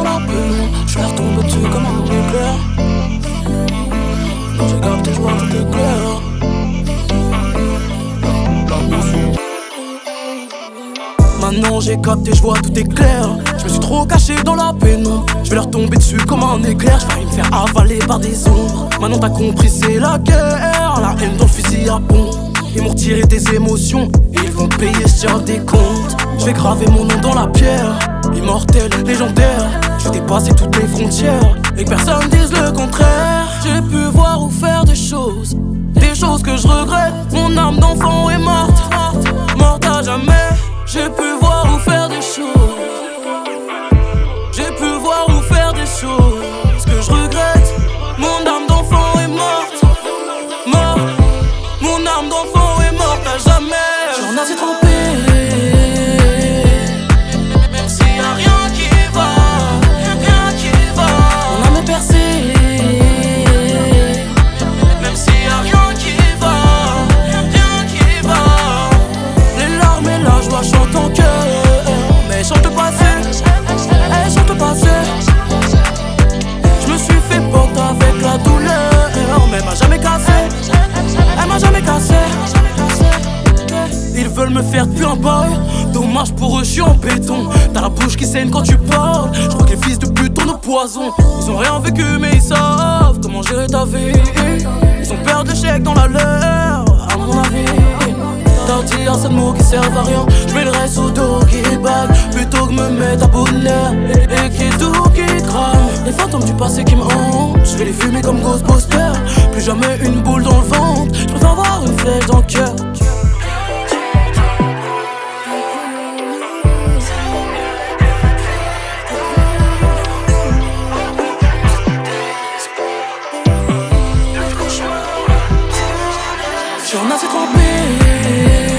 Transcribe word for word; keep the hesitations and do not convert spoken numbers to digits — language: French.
la peine. Je vais retomber dessus comme un éclair. J'ai capté, je vois tout est clair. Maintenant j'ai capté, je vois tout est clair. Je me suis trop caché dans la pénombre. Je vais leur tomber dessus comme un éclair. Je vais me faire avaler par des ombres. Maintenant t'as compris, c'est la guerre. La haine dans le fusil à pompe. Ils m'ont retiré des émotions et ils vont payer sur des comptes. Je vais graver mon nom dans la pierre. Immortel, légendaire. Je vais dépasser toutes les frontières et que personne dise le contraire. J'ai pu voir ou faire des choses, des choses que je regrette. Mon âme d'enfant est morte, morte à jamais. J'ai pu voir ou faire des choses. J'ai pu voir ou faire des choses que je regrette. Mon âme d'enfant est morte, morte. Mon âme d'enfant est morte à jamais. J'en ai assez trempé. Même s'il y a rien qui va, rien qui va. Mon âme est percée. Même s'il y a rien qui va, rien qui va. Les larmes et la joie chantent en cœur. Mais chante le passé, elle chante le passé. Je me suis fait porter avec la douleur. Mais elle m'a jamais cassé, elle m'a jamais cassé. Ils veulent me faire depuis un bail. Dommage pour eux, je suis en béton. T'as la bouche qui saigne quand tu parles. Je crois que les fils de pute tournent au poison. Ils ont rien vécu mais ils savent comment gérer ta vie. Ils ont peur de l'échec dans la leur, à mon avis. T'as dit assez de mots qui servent à rien. J'mets le reste au dos qui balle plutôt que me mettre à bonheur et qui tout qui crame. Les fantômes du passé qui me hantent, je vais les fumer comme Ghostbusters. Plus jamais une boule dans le ventre, je préfère avoir une flèche dans le cœur. J'en ai assez trempé.